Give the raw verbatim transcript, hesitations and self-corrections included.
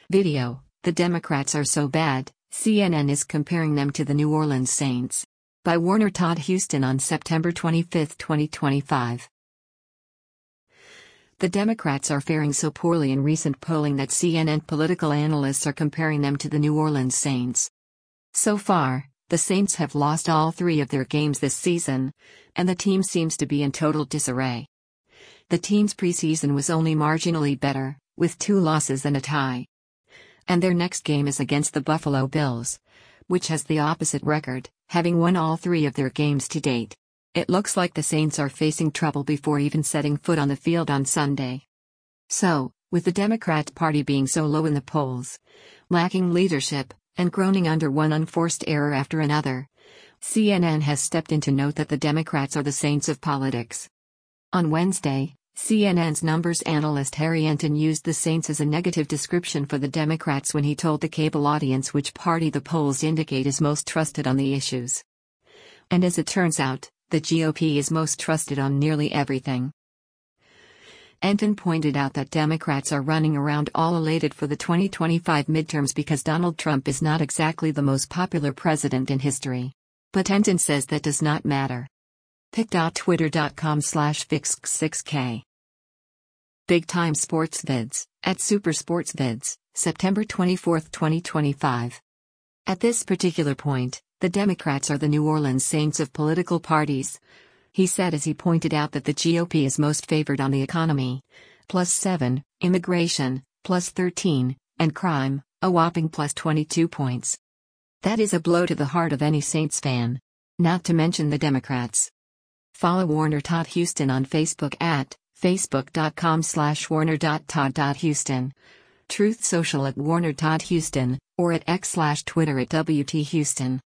Video: The Democrats are so bad, C N N is comparing them to the New Orleans Saints. By Warner Todd Huston on September twenty-fifth, twenty twenty-five. The Democrats are faring so poorly in recent polling that C N N political analysts are comparing them to the New Orleans Saints. So far, the Saints have lost all three of their games this season, and the team seems to be in total disarray. The team's preseason was only marginally better, with two losses and a tie. And their next game is against the Buffalo Bills, which has the opposite record, having won all three of their games to date. It looks like the Saints are facing trouble before even setting foot on the field on Sunday. So, with the Democrat Party being so low in the polls, lacking leadership, and groaning under one unforced error after another, C N N has stepped in to note that the Democrats are the saints of politics. On Wednesday, C N N's numbers analyst Harry Enton used the Saints as a negative description for the Democrats when he told the cable audience which party the polls indicate is most trusted on the issues. And as it turns out, the G O P is most trusted on nearly everything. Enton pointed out that Democrats are running around all elated for the twenty twenty-five midterms because Donald Trump is not exactly the most popular president in history. But Enton says that does not matter. pic dot twitter dot com slash fix six k Big Time Sports Vids, at Super Sports Vids, September twenty-fourth, twenty twenty-five. At this particular point, the Democrats are the New Orleans Saints of political parties, he said as he pointed out that the G O P is most favored on the economy, plus seven, immigration, plus thirteen, and crime, a whopping plus twenty-two points. That is a blow to the heart of any Saints fan. Not to mention the Democrats. Follow Warner Todd Huston on Facebook at facebook dot com slash warner dot todd dot huston, Truth Social at Warner Todd Huston, or at X slash Twitter at W T Huston.